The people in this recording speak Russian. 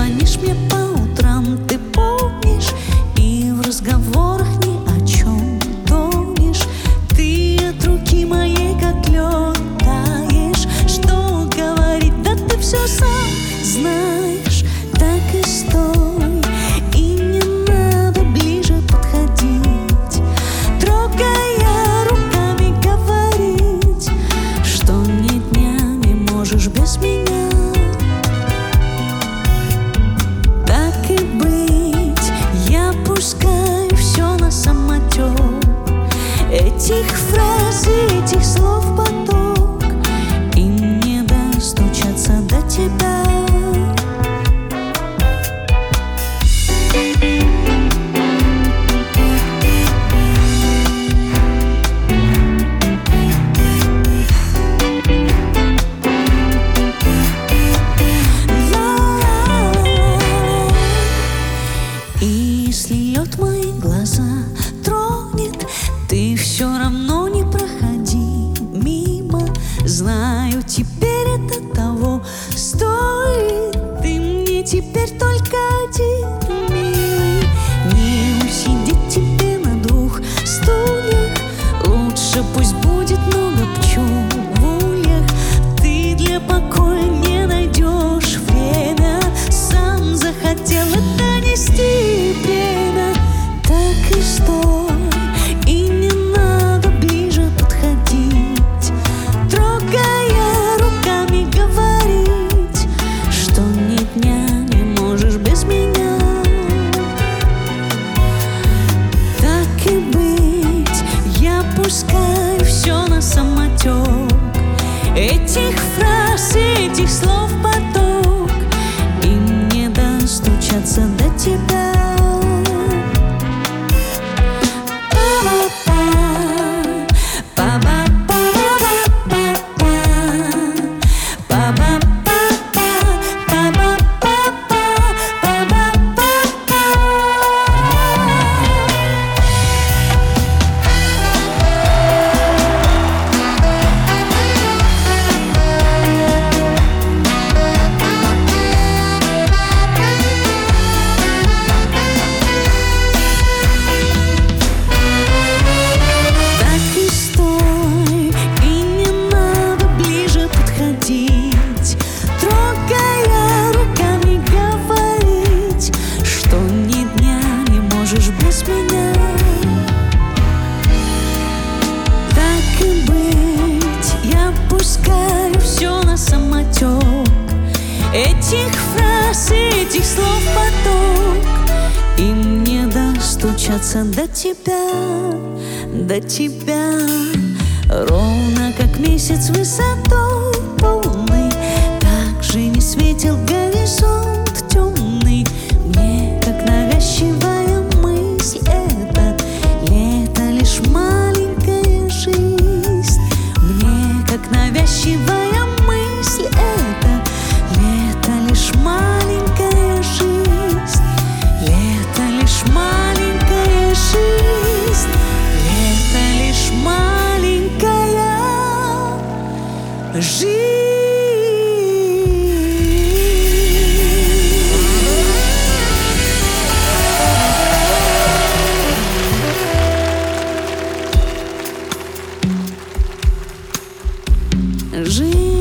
звонишь мне по утрам, ты помнишь, и в разговорах ни о чем тонешь. Ты от руки моей как лед таешь. Что говорить, да ты все сам знаешь. Так и стой, и не надо ближе подходить, трогая руками говорить, что ни дня не можешь без меня. Так и быть, я пускаю все на самотек. Этих фраз и этих слов поток, им не достучаться до тебя. И если лед мои глаза тронет, ты все равно не проходи мимо. Знаю, теперь это того стоит. Ты мне теперь только один, милый. Не усидеть тебе на двух стульях. Лучше пусть будет много пчел в ульях. Ты для покоя не найдешь время. Сам захотел это нести бремя. Так и стой, и не надо ближе подходить, трогая руками говорить, что ни дня не можешь без меня. Так и быть, я пускаю все на самотек. Этих фраз и этих слов поток, им не достучаться до тебя. Без меня. Так и быть, я пускаю все на самотек. Этих фраз и этих слов поток, им не достучаться до тебя, до тебя. Ровно как месяц высотой полный, так же не светил горизонт темный. Мне как навязчивая мысль это лето лишь маленькая жизнь. Мне как навязчивая мысль это лето лишь маленькая жизнь. Лето лишь маленькая жизнь. Лето лишь маленькая жизнь. Жизнь.